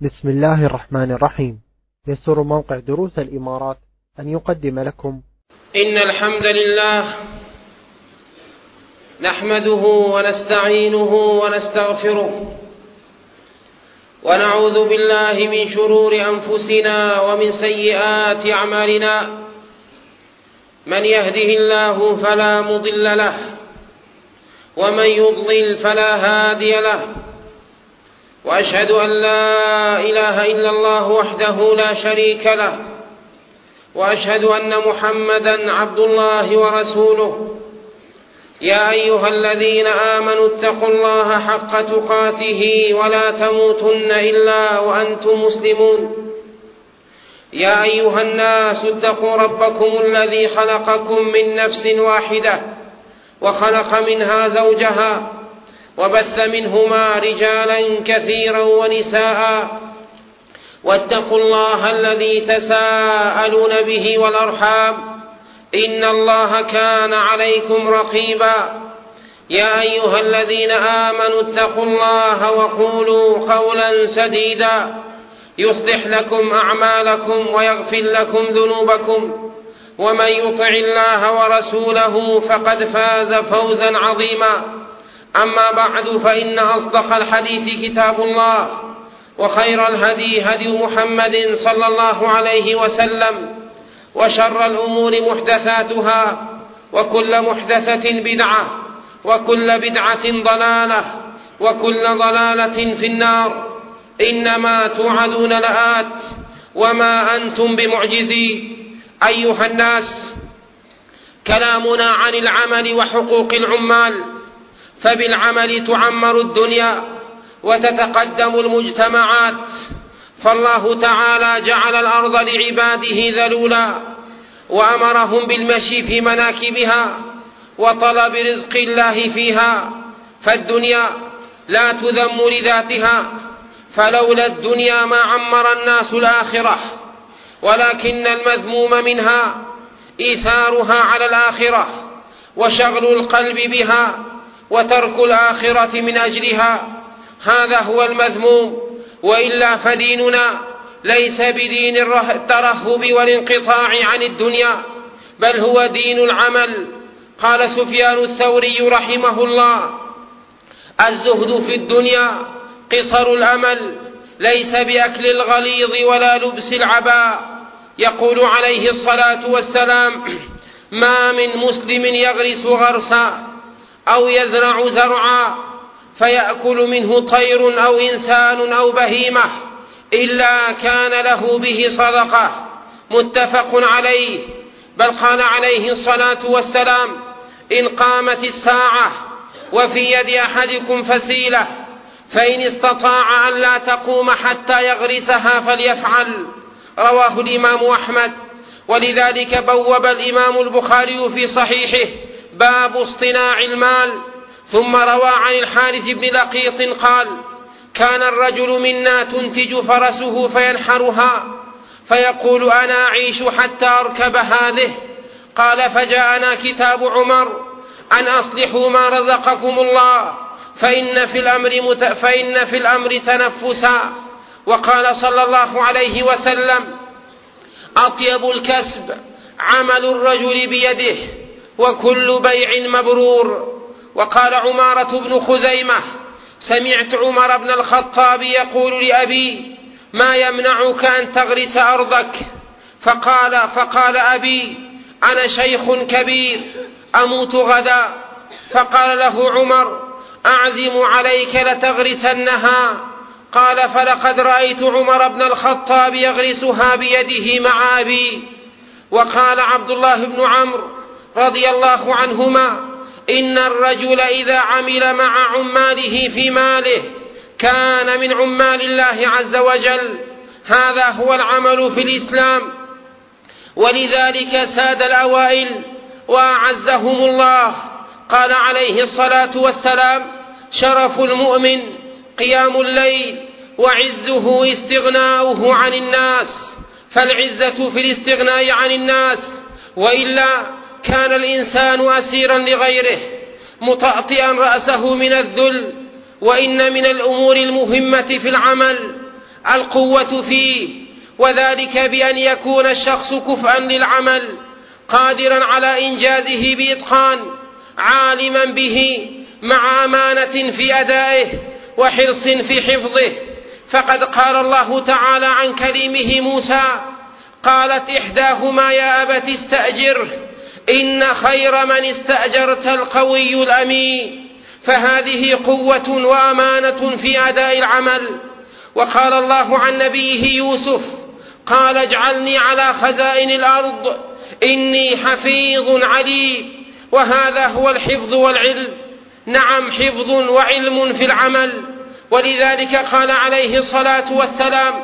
بسم الله الرحمن الرحيم. يسر موقع دروس الإمارات أن يقدم لكم إن الحمد لله نحمده ونستعينه ونستغفره ونعوذ بالله من شرور أنفسنا ومن سيئات أعمالنا. من يهده الله فلا مضل له ومن يضلل فلا هادي له، وأشهد أن لا إله إلا الله وحده لا شريك له، وأشهد أن محمدًا عبد الله ورسوله. يا أيها الذين آمنوا اتقوا الله حق تقاته ولا تموتن إلا وأنتم مسلمون. يا أيها الناس اتقوا ربكم الذي خلقكم من نفس واحدة وخلق منها زوجها وبث منهما رجالا كثيرا ونساء، واتقوا الله الذي تساءلون به والأرحام إن الله كان عليكم رقيبا. يا أيها الذين آمنوا اتقوا الله وقولوا قولا سديدا يصلح لكم أعمالكم ويغفر لكم ذنوبكم، ومن يطع الله ورسوله فقد فاز فوزا عظيما. أما بعد، فإن أصدق الحديث كتاب الله، وخير الهدي هدي محمد صلى الله عليه وسلم، وشر الأمور محدثاتها، وكل محدثة بدعة، وكل بدعة ضلالة، وكل ضلالة في النار. إنما توعدون لآت وما أنتم بمعجزين. أيها الناس، كلامنا عن العمل وحقوق العمال، فبالعمل تعمر الدنيا وتتقدم المجتمعات. فالله تعالى جعل الأرض لعباده ذلولا، وأمرهم بالمشي في مناكبها وطلب رزق الله فيها. فالدنيا لا تذم لذاتها، فلولا الدنيا ما عمر الناس الآخرة، ولكن المذموم منها إيثارها على الآخرة وشغل القلب بها وترك الآخرة من أجلها، هذا هو المذموم. وإلا فديننا ليس بدين الترهب والانقطاع عن الدنيا، بل هو دين العمل. قال سفيان الثوري رحمه الله: الزهد في الدنيا قصر الأمل، ليس بأكل الغليظ ولا لبس العباء. يقول عليه الصلاة والسلام: ما من مسلم يغرس غرسا أو يزرع زرعا فيأكل منه طير أو إنسان أو بهيمة إلا كان له به صدقة. متفق عليه. بل قال عليه الصلاة والسلام: إن قامت الساعة وفي يد أحدكم فسيلة فإن استطاع أن لا تقوم حتى يغرسها فليفعل. رواه الإمام أحمد. ولذلك بوب الإمام البخاري في صحيحه باب اصطناع المال. ثم روى عن الحارث بن لقيط قال: كان الرجل منا تنتج فرسه فينحرها فيقول: أنا أعيش حتى أركب هذه. قال: فجاءنا كتاب عمر أن أصلحوا ما رزقكم الله فإن في الأمر تنفسا. وقال صلى الله عليه وسلم: أطيب الكسب عمل الرجل بيده وكل بيع مبرور. وقال عمارة بن خزيمة: سمعت عمر بن الخطاب يقول لأبي: ما يمنعك أن تغرس أرضك؟ فقال أبي: أنا شيخ كبير أموت غدا. فقال له عمر: أعزم عليك لتغرسنها. قال: فلقد رأيت عمر بن الخطاب يغرسها بيده مع أبي. وقال عبد الله بن عمرو رضي الله عنهما: إن الرجل إذا عمل مع عماله في ماله كان من عمال الله عز وجل. هذا هو العمل في الإسلام. ولذلك ساد الأوائل وأعزهم الله. قال عليه الصلاة والسلام: شرف المؤمن قيام الليل، وعزه استغناؤه عن الناس. فالعزة في الاستغناء عن الناس، وإلا كان الإنسان أسيرا لغيره مطأطئا رأسه من الذل. وإن من الأمور المهمة في العمل القوة فيه، وذلك بأن يكون الشخص كفءا للعمل قادرا على إنجازه بإتقان، عالما به مع أمانة في أدائه وحرص في حفظه. فقد قال الله تعالى عن كليمه موسى: قالت إحداهما يا أبت استأجره إن خير من استأجرت القوي الأمين. فهذه قوة وأمانة في أداء العمل. وقال الله عن نبيه يوسف: قال اجعلني على خزائن الأرض إني حفيظ عليم. وهذا هو الحفظ والعلم، نعم حفظ وعلم في العمل. ولذلك قال عليه الصلاة والسلام: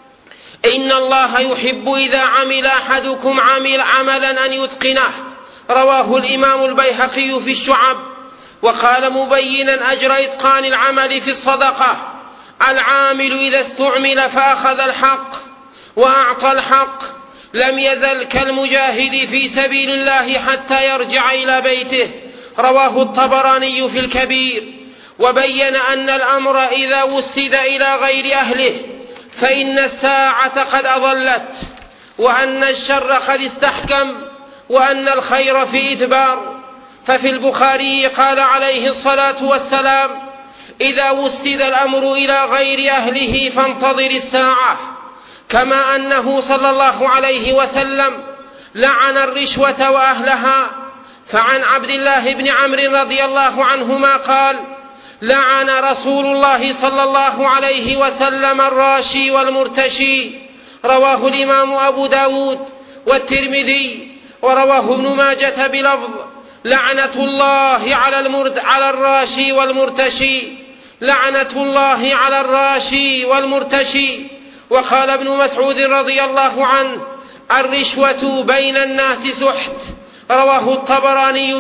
إن الله يحب إذا عمل أحدكم عملا أن يتقنه. رواه الإمام البيهقي في الشعب. وقال مبينا أجر إتقان العمل في الصدقة: العامل إذا استعمل فأخذ الحق وأعطى الحق لم يزل كالمجاهد في سبيل الله حتى يرجع إلى بيته. رواه الطبراني في الكبير. وبين أن الأمر إذا وسد إلى غير أهله فإن الساعة قد أضلت، وأن الشر قد استحكم، وأن الخير في إدبار. ففي البخاري قال عليه الصلاة والسلام: إذا وسد الأمر إلى غير أهله فانتظر الساعة. كما أنه صلى الله عليه وسلم لعن الرشوة وأهلها. فعن عبد الله بن عمرو رضي الله عنهما قال: لعن رسول الله صلى الله عليه وسلم الراشي والمرتشي. رواه الإمام أبو داود والترمذي. ورواه ابن ماجة بلفظ: لعنة الله على الراشي والمرتشي، لعنة الله على الراشي والمرتشي. وقال ابن مسعود رضي الله عنه: الرشوة بين الناس سحت. رواه الطبراني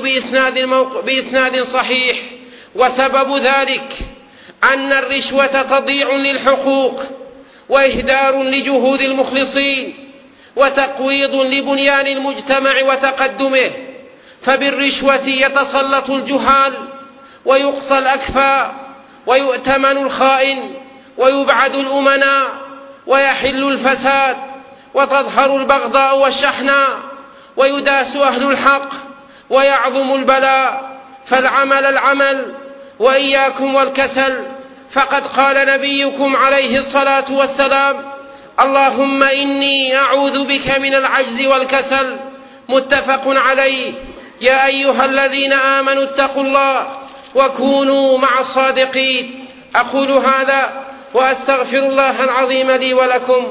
بإسناد صحيح. وسبب ذلك أن الرشوة تضييع للحقوق وإهدار لجهود المخلصين وتقويض لبنيان المجتمع وتقدمه. فبالرشوة يتسلط الجهال ويقصى الأكفاء ويؤتمن الخائن ويبعد الأمناء ويحل الفساد وتظهر البغضاء والشحناء ويداس أهل الحق ويعظم البلاء. فالعمل العمل وإياكم والكسل. فقد قال نبيكم عليه الصلاة والسلام: اللهم إني أعوذ بك من العجز والكسل. متفق عليه. يا أيها الذين آمنوا اتقوا الله وكونوا مع الصادقين. أقول هذا وأستغفر الله العظيم لي ولكم.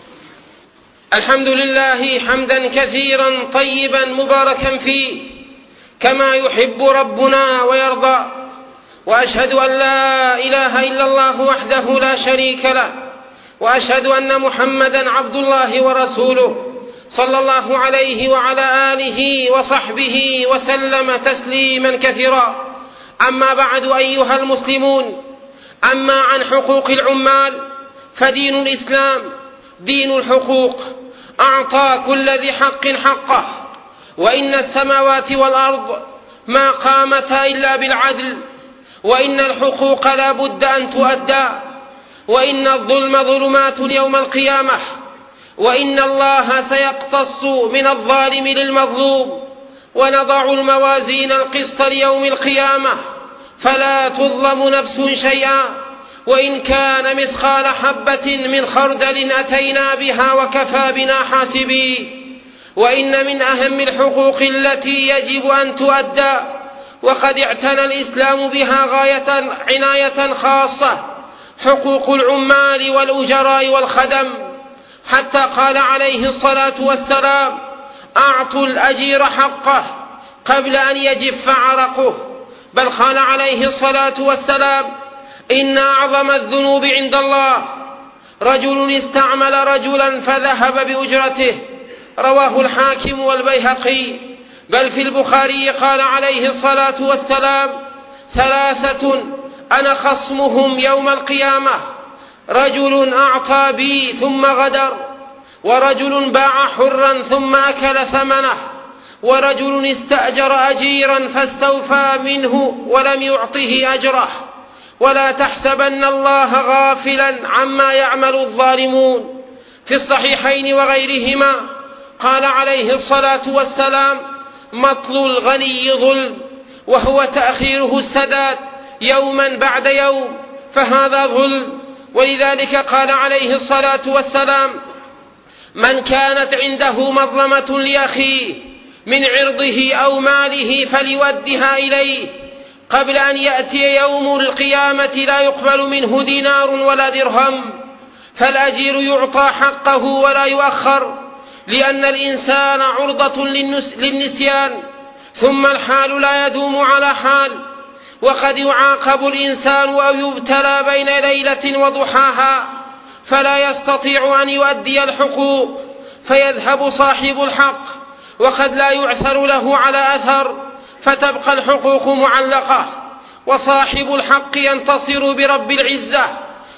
الحمد لله حمدا كثيرا طيبا مباركا فيه كما يحب ربنا ويرضى. وأشهد أن لا إله إلا الله وحده لا شريك له، وأشهد أن محمدا عبد الله ورسوله صلى الله عليه وعلى آله وصحبه وسلم تسليما كثيرا. أما بعد أيها المسلمون، أما عن حقوق العمال فدين الإسلام دين الحقوق، أعطى كل ذي حق حقه. وإن السماوات والأرض ما قامتا إلا بالعدل، وإن الحقوق لا بد أن تؤدى، وإن الظلم ظلمات يوم القيامة، وإن الله سيقتص من الظالم للمظلوم، ونضع الموازين القسط ليوم القيامة فلا تظلم نفس شيئا، وإن كان مثقال حبة من خردل أتينا بها وكفى بنا حاسبين. وإن من أهم الحقوق التي يجب أن تؤدى وقد اعتنى الإسلام بها عناية خاصة حقوق العمال والأجراء والخدم، حتى قال عليه الصلاة والسلام: أعطوا الأجير حقه قبل أن يجف عرقه. بل قال عليه الصلاة والسلام: إن أعظم الذنوب عند الله رجل استعمل رجلا فذهب بأجرته. رواه الحاكم والبيهقي. بل في البخاري قال عليه الصلاة والسلام: ثلاثة أنا خصمهم يوم القيامة: رجل أعطى بي ثم غدر، ورجل باع حرا ثم أكل ثمنه، ورجل استأجر أجيرا فاستوفى منه ولم يعطه أجره. ولا تحسبن الله غافلا عما يعمل الظالمون. في الصحيحين وغيرهما قال عليه الصلاة والسلام: مطل الغني ظلم، وهو تأخيره السداد يوما بعد يوم، فهذا ظلم. ولذلك قال عليه الصلاة والسلام: من كانت عنده مظلمة لأخيه من عرضه أو ماله فليودها إليه قبل أن يأتي يوم القيامة لا يقبل منه دينار ولا درهم. فالأجير يعطى حقه ولا يؤخر، لأن الإنسان عرضة للنسيان، ثم الحال لا يدوم على حال، وقد يعاقب الإنسان أو يبتلى بين ليلة وضحاها فلا يستطيع أن يؤدي الحقوق فيذهب صاحب الحق، وقد لا يعثر له على أثر فتبقى الحقوق معلقة، وصاحب الحق ينتصر برب العزة.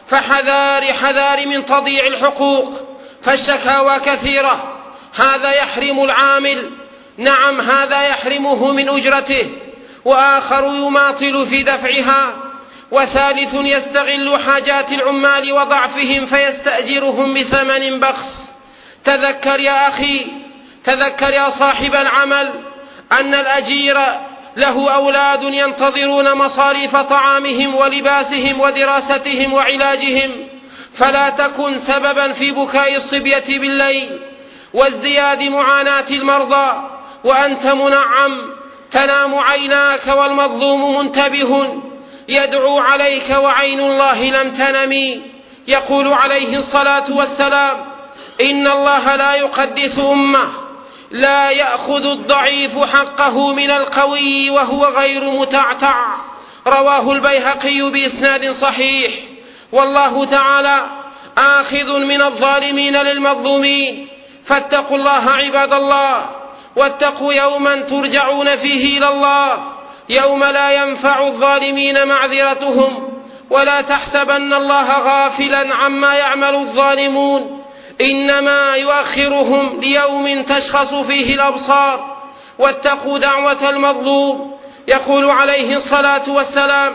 فحذار من تضييع الحقوق، فالشكاوى كثيرة. هذا يحرم العامل، نعم هذا يحرمه من أجرته، وآخر يماطل في دفعها، وثالث يستغل حاجات العمال وضعفهم فيستأجرهم بثمن بخس. تذكر يا أخي، تذكر يا صاحب العمل أن الأجير له أولاد ينتظرون مصاريف طعامهم ولباسهم ودراستهم وعلاجهم، فلا تكن سببا في بكاء الصبية بالليل وازدياد معاناة المرضى وأنت منعم. تنام عيناك والمظلوم منتبه يدعو عليك وعين الله لم تنم. يقول عليه الصلاة والسلام: إن الله لا يقدس أمة لا يأخذ الضعيف حقه من القوي وهو غير متعتع. رواه البيهقي بإسناد صحيح. والله تعالى آخذ من الظالمين للمظلومين، فاتقوا الله عباد الله، واتقوا يوما ترجعون فيه إلى الله، يوم لا ينفع الظالمين معذرتهم. ولا تحسبن الله غافلا عما يعمل الظالمون، إنما يؤخرهم ليوم تشخص فيه الأبصار. واتقوا دعوة المظلوم. يقول عليه الصلاة والسلام: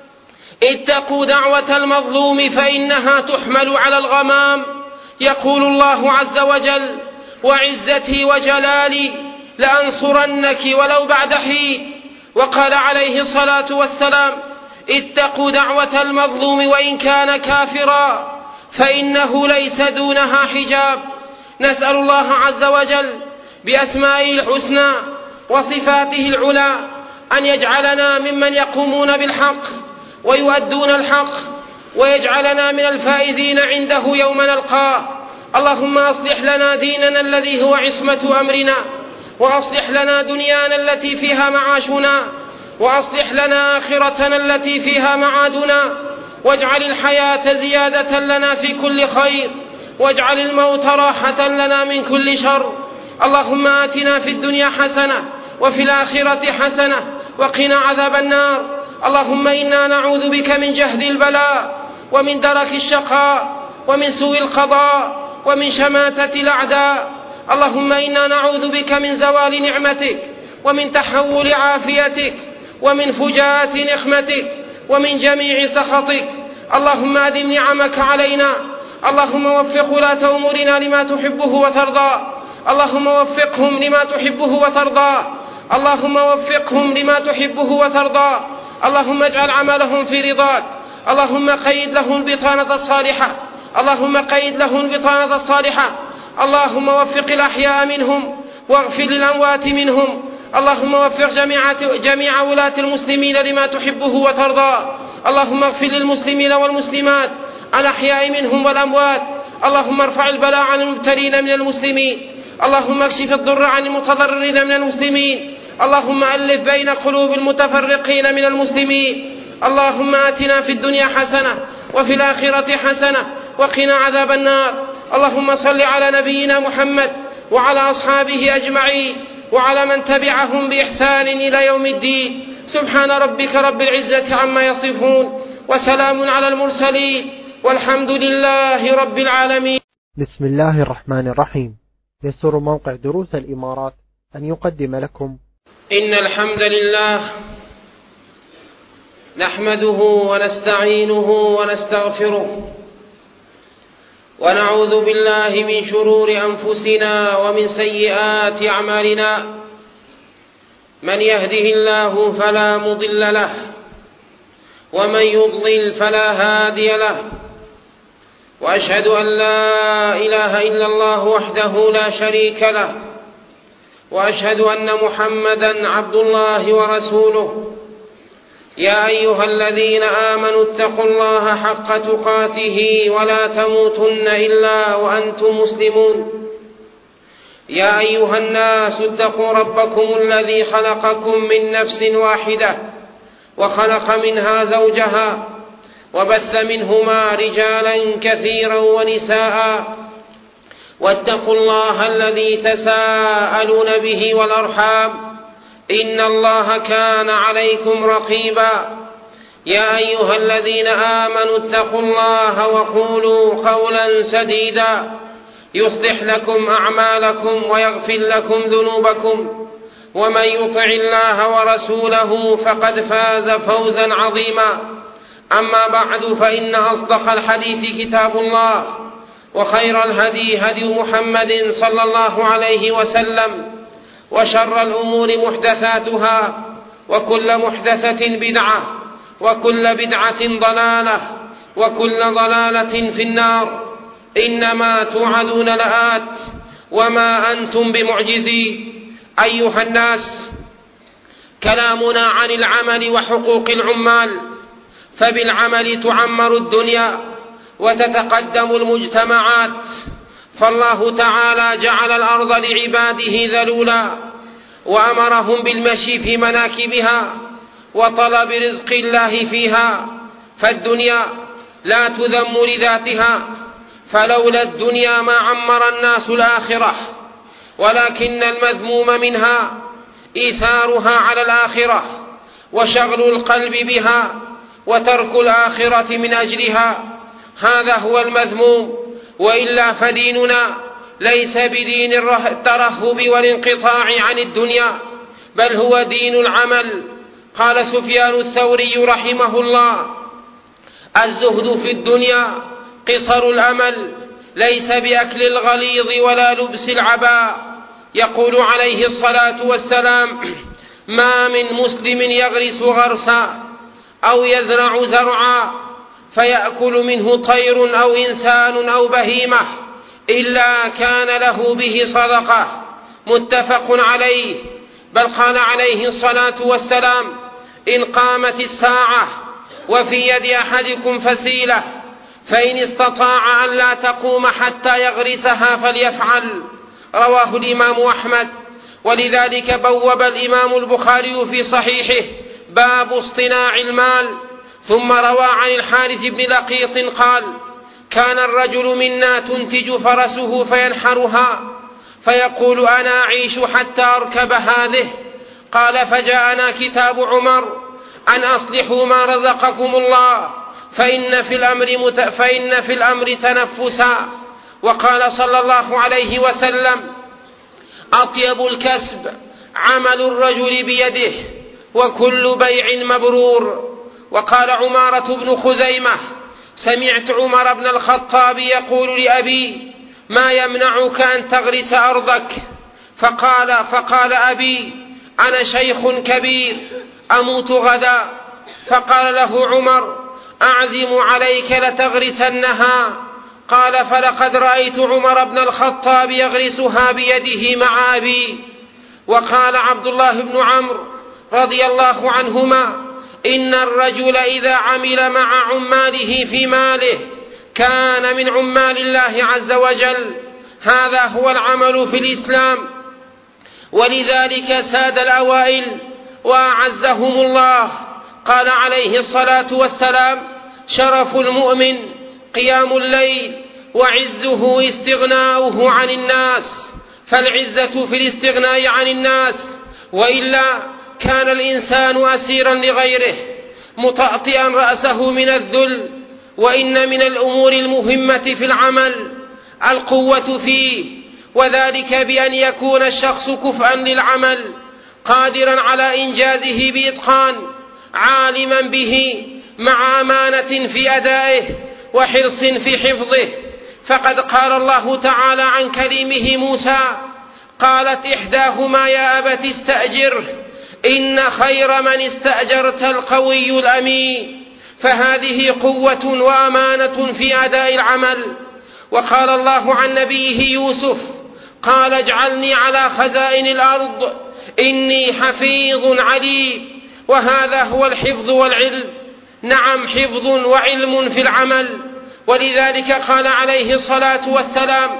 اتقوا دعوة المظلوم فإنها تحمل على الغمام. يقول الله عز وجل: وعزتي وجلالي لأنصرنك ولو بعد حين. وقال عليه الصلاة والسلام: اتقوا دعوة المظلوم وإن كان كافرا فإنه ليس دونها حجاب. نسأل الله عز وجل بأسمائه الحسنى وصفاته العلى أن يجعلنا ممن يقومون بالحق ويؤدون الحق، ويجعلنا من الفائزين عنده يوم نلقاه. اللهم أصلح لنا ديننا الذي هو عصمة أمرنا، وأصلح لنا دنيانا التي فيها معاشنا، وأصلح لنا آخرتنا التي فيها معادنا، واجعل الحياة زيادة لنا في كل خير، واجعل الموت راحة لنا من كل شر. اللهم آتنا في الدنيا حسنة وفي الآخرة حسنة وقنا عذاب النار. اللهم إنا نعوذ بك من جهد البلاء ومن درك الشقاء ومن سوء القضاء ومن شماتة الأعداء. اللهم إنا نعوذ بك من زوال نعمتك ومن تحول عافيتك ومن فجاءة نقمتك ومن جميع سخطك. اللهم أدم نعمك علينا. اللهم وفق ولاة أمورنا لما تحبه وترضى. اللهم وفقهم لما تحبه وترضى. اللهم وفقهم لما تحبه وترضى. اللهم اجعل عملهم في رضاك. اللهم قيد لهم البطانة الصالحة. اللهم قيد لهم البطانة الصالحة. اللهم وفق الأحياء منهم واغفر للأموات منهم. اللهم وفق جميع ولاة المسلمين لما تحبه وترضى. اللهم اغفر للمسلمين والمسلمات الأحياء منهم والأموات. اللهم ارفع البلاء عن المبتلين من المسلمين. اللهم اكشف الضر عن المتضررين من المسلمين. اللهم ألف بين قلوب المتفرقين من المسلمين. اللهم آتنا في الدنيا حسنة وفي الآخرة حسنة وقنا عذاب النار. اللهم صل على نبينا محمد وعلى أصحابه أجمعين وعلى من تبعهم بإحسان إلى يوم الدين. سبحان ربك رب العزة عما يصفون، وسلام على المرسلين، والحمد لله رب العالمين. بسم الله الرحمن الرحيم. يسر موقع دروس الإمارات أن يقدم لكم إن الحمد لله نحمده ونستعينه ونستغفره ونعوذ بالله من شرور أنفسنا ومن سيئات أعمالنا. من يهده الله فلا مضل له ومن يضلل فلا هادي له، وأشهد أن لا إله إلا الله وحده لا شريك له، وأشهد أن محمدا عبد الله ورسوله. يا أيها الذين آمنوا اتقوا الله حق تقاته ولا تموتن إلا وأنتم مسلمون. يا أيها الناس اتقوا ربكم الذي خلقكم من نفس واحدة وخلق منها زوجها وبث منهما رجالا كثيرا ونساء، واتقوا الله الذي تساءلون به والأرحام إن الله كان عليكم رقيبا. يا أيها الذين آمنوا اتقوا الله وقولوا قولا سديدا يصلح لكم أعمالكم ويغفر لكم ذنوبكم، ومن يطع الله ورسوله فقد فاز فوزا عظيما. أما بعد، فإن أصدق الحديث كتاب الله، وخير الهدي هدي محمد صلى الله عليه وسلم، وشر الأمور محدثاتها، وكل محدثة بدعة، وكل بدعة ضلالة، وكل ضلالة في النار. إنما توعدون لآت وما أنتم بمعجزين. أيها الناس، كلامنا عن العمل وحقوق العمال، فبالعمل تعمر الدنيا وتتقدم المجتمعات. فالله تعالى جعل الأرض لعباده ذلولا، وأمرهم بالمشي في مناكبها وطلب رزق الله فيها. فالدنيا لا تذم لذاتها، فلولا الدنيا ما عمر الناس الآخرة، ولكن المذموم منها إيثارها على الآخرة وشغل القلب بها وترك الآخرة من أجلها، هذا هو المذموم. وإلا فديننا ليس بدين الترهب والانقطاع عن الدنيا، بل هو دين العمل. قال سفيان الثوري رحمه الله: الزهد في الدنيا قصر الأمل، ليس بأكل الغليظ ولا لبس العباء. يقول عليه الصلاة والسلام: ما من مسلم يغرس غرسا أو يزرع زرعا فيأكل منه طير أو إنسان أو بهيمة إلا كان له به صدقة. متفق عليه. بل قال عليه الصلاة والسلام: إن قامت الساعة وفي يد أحدكم فسيلة فإن استطاع أن لا تقوم حتى يغرسها فليفعل. رواه الإمام أحمد. ولذلك بوب الإمام البخاري في صحيحه باب اصطناع المال. ثم روى عن الحارث بن لقيط قال: كان الرجل منا تنتج فرسه فينحرها فيقول: أنا أعيش حتى أركب هذه. قال: فجاءنا كتاب عمر أن أصلحوا ما رزقكم الله فإن في الأمر تنفسا. وقال صلى الله عليه وسلم: أطيب الكسب عمل الرجل بيده وكل بيع مبرور. وقال عمارة بن خزيمة: سمعت عمر بن الخطاب يقول لأبي: ما يمنعك أن تغرس أرضك؟ فقال أبي: أنا شيخ كبير أموت غدا. فقال له عمر: أعزم عليك لتغرسنها. قال: فلقد رأيت عمر بن الخطاب يغرسها بيده مع أبي. وقال عبد الله بن عمرو رضي الله عنهما: إن الرجل إذا عمل مع عماله في ماله كان من عمال الله عز وجل. هذا هو العمل في الإسلام. ولذلك ساد الأوائل وأعزهم الله. قال عليه الصلاة والسلام: شرف المؤمن قيام الليل، وعزه استغناؤه عن الناس. فالعزة في الاستغناء عن الناس، وإلا كان الإنسان أسيرا لغيره مطأطئا رأسه من الذل. وإن من الأمور المهمة في العمل القوة فيه، وذلك بأن يكون الشخص كفءا للعمل قادرا على إنجازه بإتقان. عالما به مع أمانة في أدائه وحرص في حفظه. فقد قال الله تعالى عن كليمه موسى: قالت إحداهما يا أبت استأجره إن خير من استأجرت القوي الأمين. فهذه قوة وأمانة في أداء العمل. وقال الله عن نبيه يوسف: قال اجعلني على خزائن الأرض إني حفيظ عليم. وهذا هو الحفظ والعلم، نعم حفظ وعلم في العمل. ولذلك قال عليه الصلاة والسلام: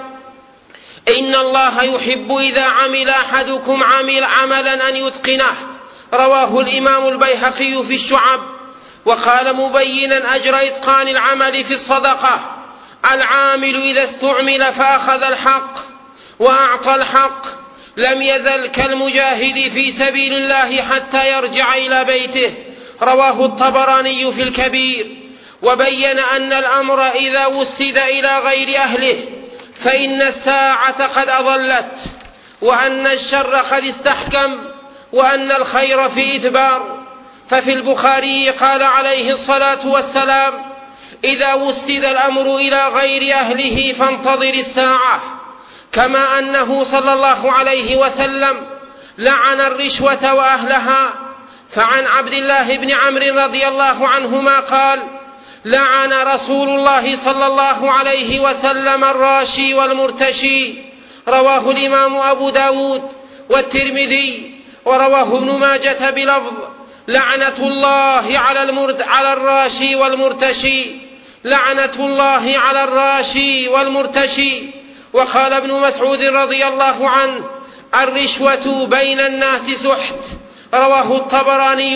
إن الله يحب إذا عمل أحدكم عملا أن يتقنه. رواه الإمام البيهقي في الشعب. وقال مبينا أجر إتقان العمل في الصدقة: العامل إذا استعمل فأخذ الحق وأعطى الحق لم يزل كالمجاهد في سبيل الله حتى يرجع إلى بيته. رواه الطبراني في الكبير. وبين أن الأمر إذا وسد إلى غير أهله فإن الساعة قد أضلت، وأن الشر قد استحكم، وأن الخير في إدبار. ففي البخاري قال عليه الصلاة والسلام: إذا وسد الأمر إلى غير أهله فانتظر الساعة. كما أنه صلى الله عليه وسلم لعن الرشوة وأهلها. فعن عبد الله بن عمرو رضي الله عنهما قال: لعن رسول الله صلى الله عليه وسلم الراشي والمرتشي. رواه الإمام أبو داود والترمذي. ورواه ابن ماجة بلفظ: لعنة الله على الراشي والمرتشي، لعنة الله على الراشي والمرتشي. وقال ابن مسعود رضي الله عنه: الرشوة بين الناس سحت. رواه الطبراني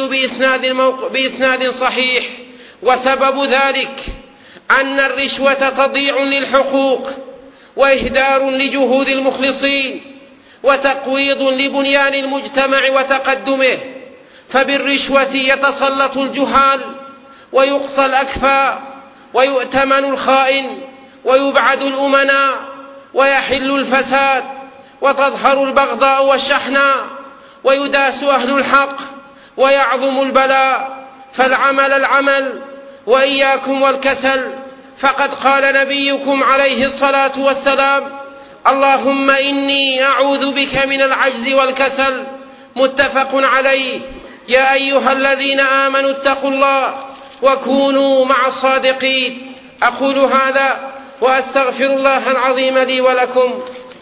بإسناد صحيح. وسبب ذلك أن الرشوة تضييع للحقوق وإهدار لجهود المخلصين وتقويض لبنيان المجتمع وتقدمه. فبالرشوة يتسلط الجهال ويقصى الأكفاء ويؤتمن الخائن ويبعد الأمناء ويحل الفساد وتظهر البغضاء والشحناء ويداس أهل الحق ويعظم البلاء. فالعمل العمل وإياكم والكسل. فقد قال نبيكم عليه الصلاة والسلام: اللهم إني أعوذ بك من العجز والكسل. متفق عليه. يا أيها الذين آمنوا اتقوا الله وكونوا مع الصادقين. أقول هذا وأستغفر الله العظيم لي ولكم.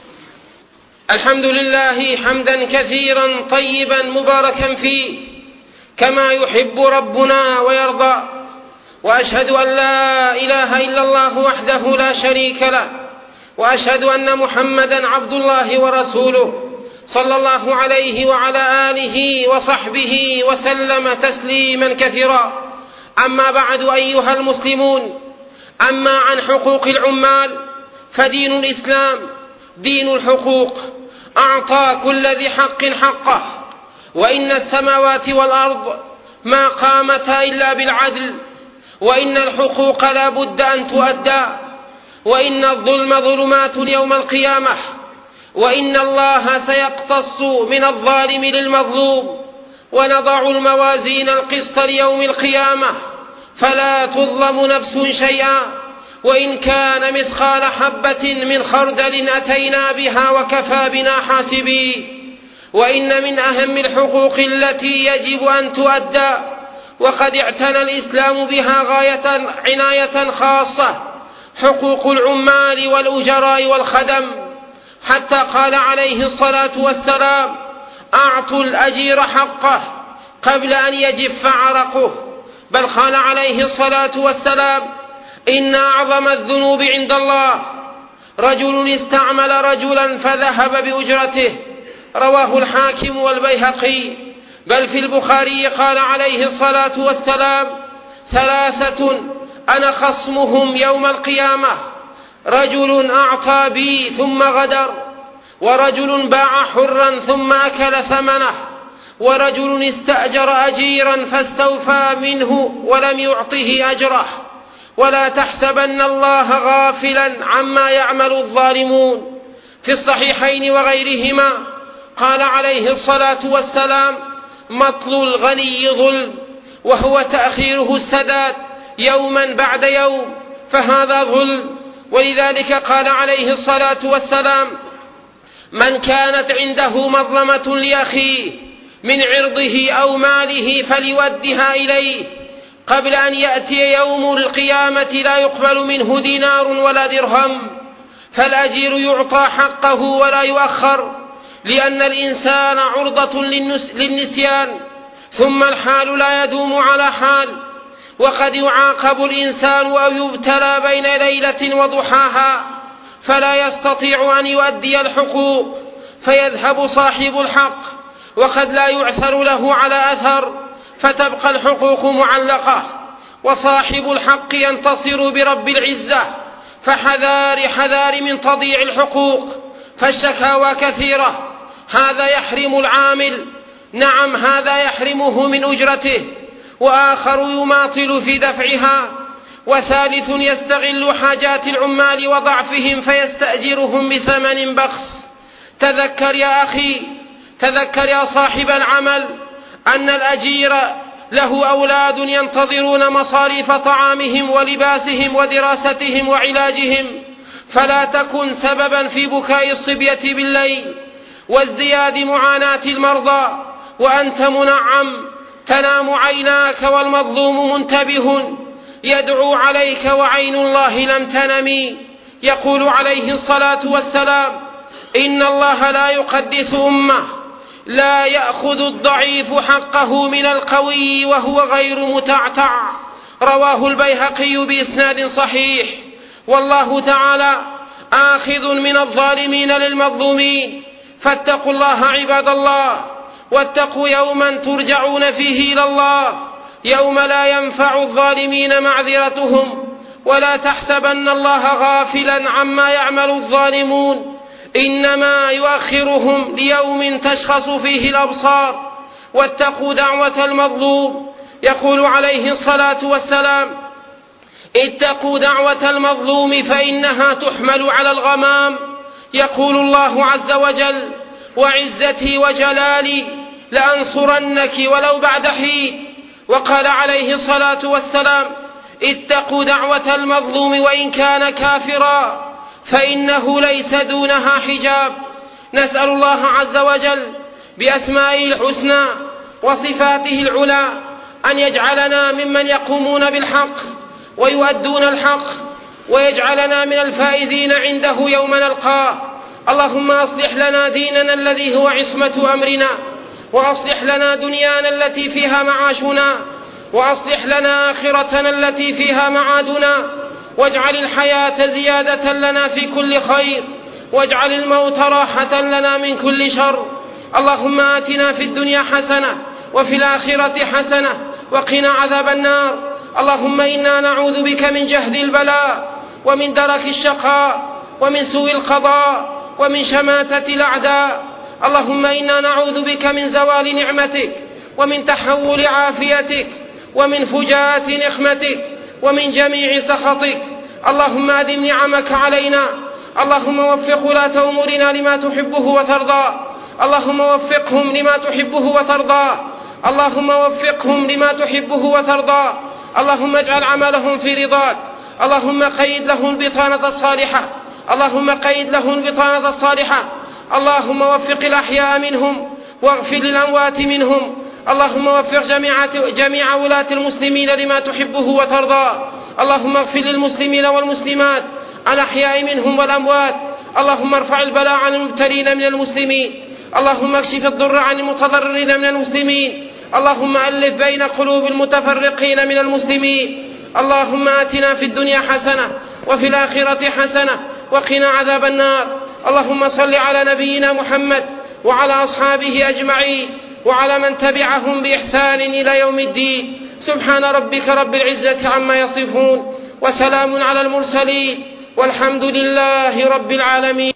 الحمد لله حمدا كثيرا طيبا مباركا فيه كما يحب ربنا ويرضى. وأشهد أن لا إله إلا الله وحده لا شريك له، وأشهد أن محمدا عبد الله ورسوله صلى الله عليه وعلى آله وصحبه وسلم تسليما كثيرا. أما بعد أيها المسلمون، أما عن حقوق العمال فدين الإسلام دين الحقوق، أعطى كل ذي حق حقه. وإن السماوات والأرض ما قامتا إلا بالعدل، وإن الحقوق لا بد أن تؤدى، وإن الظلم ظلمات يوم القيامة، وإن الله سيقتص من الظالم للمظلوم، ونضع الموازين القسط ليوم القيامة فلا تظلم نفس شيئا، وإن كان مثقال حبة من خردل أتينا بها وكفى بنا حاسبين. وإن من أهم الحقوق التي يجب أن تؤدى وقد اعتنى الإسلام بها عناية خاصة حقوق العمال والأجراء والخدم، حتى قال عليه الصلاة والسلام: أعطوا الأجير حقه قبل أن يجف عرقه. بل قال عليه الصلاة والسلام: إن أعظم الذنوب عند الله رجل استعمل رجلا فذهب بأجرته. رواه الحاكم والبيهقي. بل في البخاري قال عليه الصلاة والسلام: ثلاثة أنا خصمهم يوم القيامة: رجل أعطى بي ثم غدر، ورجل باع حرا ثم أكل ثمنه، ورجل استأجر أجيرا فاستوفى منه ولم يعطه أجره. ولا تحسبن الله غافلا عما يعمل الظالمون. في الصحيحين وغيرهما قال عليه الصلاة والسلام: مطل الغني ظلم، وهو تأخيره السداد يوما بعد يوم، فهذا ظلم. ولذلك قال عليه الصلاة والسلام: من كانت عنده مظلمة لأخيه من عرضه أو ماله فليودها إليه قبل أن يأتي يوم القيامة لا يقبل منه دينار ولا درهم. فالأجير يعطى حقه ولا يؤخر، لأن الإنسان عرضة للنسيان، ثم الحال لا يدوم على حال، وقد يعاقب الإنسان أو يبتلى بين ليلة وضحاها فلا يستطيع أن يؤدي الحقوق فيذهب صاحب الحق، وقد لا يعثر له على أثر فتبقى الحقوق معلقة، وصاحب الحق ينتصر برب العزة. فحذار من تضييع الحقوق، فالشكاوى كثيرة. هذا يحرم العامل، نعم هذا يحرمه من أجرته، وآخر يماطل في دفعها، وثالث يستغل حاجات العمال وضعفهم فيستأجرهم بثمن بخس. تذكر يا أخي، تذكر يا صاحب العمل أن الأجير له أولاد ينتظرون مصاريف طعامهم ولباسهم ودراستهم وعلاجهم، فلا تكن سببا في بكاء الصبية بالليل وازدياد معاناة المرضى وأنت منعم. تنام عيناك والمظلوم منتبه يدعو عليك وعين الله لم تنم. يقول عليه الصلاة والسلام: إن الله لا يقدس أمة لا يأخذ الضعيف حقه من القوي وهو غير متعتع. رواه البيهقي بإسناد صحيح. والله تعالى آخذ من الظالمين للمظلومين، فاتقوا الله عباد الله، واتقوا يوما ترجعون فيه إلى الله، يوم لا ينفع الظالمين معذرتهم. ولا تحسبن الله غافلا عما يعمل الظالمون، إنما يؤخرهم ليوم تشخص فيه الأبصار. واتقوا دعوة المظلوم. يقول عليه الصلاة والسلام: اتقوا دعوة المظلوم فإنها تحمل على الغمام. يقول الله عز وجل: وعزتي وجلالي لأنصرنك ولو بعد حين. وقال عليه الصلاة والسلام: اتقوا دعوة المظلوم وإن كان كافرا فإنه ليس دونها حجاب. نسأل الله عز وجل بأسمائه الحسنى وصفاته العلى أن يجعلنا ممن يقومون بالحق ويؤدون الحق، ويجعلنا من الفائزين عنده يوم نلقاه. اللهم أصلح لنا ديننا الذي هو عصمة أمرنا، وأصلح لنا دنيانا التي فيها معاشنا، وأصلح لنا آخرتنا التي فيها معادنا، واجعل الحياة زيادة لنا في كل خير، واجعل الموت راحة لنا من كل شر. اللهم آتنا في الدنيا حسنة وفي الآخرة حسنة وقنا عذاب النار. اللهم إنا نعوذ بك من جهد البلاء ومن درك الشقاء ومن سوء القضاء ومن شماتة الأعداء. اللهم إنا نعوذ بك من زوال نعمتك ومن تحول عافيتك ومن فجاءة نقمتك ومن جميع سخطك. اللهم أدم نعمك علينا. اللهم وفق ولاة أمورنا لما تحبه وترضى. اللهم وفقهم لما تحبه وترضى. اللهم وفقهم لما تحبه وترضى. اللهم اجعل عملهم في رضاك. اللهم قيد لهم البطانة الصالحة. اللهم قيد لهم البطانة الصالحة. اللهم وفق الأحياء منهم واغفر للأموات منهم. اللهم وفق جميع ولاة المسلمين لما تحبه وترضى. اللهم اغفر للمسلمين والمسلمات الأحياء منهم والأموات. اللهم ارفع البلاء عن المبتلين من المسلمين. اللهم اكشف الضر عن المتضررين من المسلمين. اللهم ألف بين قلوب المتفرقين من المسلمين. اللهم آتنا في الدنيا حسنة وفي الآخرة حسنة وقنا عذاب النار. اللهم صل على نبينا محمد وعلى أصحابه أجمعين وعلى من تبعهم بإحسان إلى يوم الدين. سبحان ربك رب العزة عما يصفون، وسلام على المرسلين، والحمد لله رب العالمين.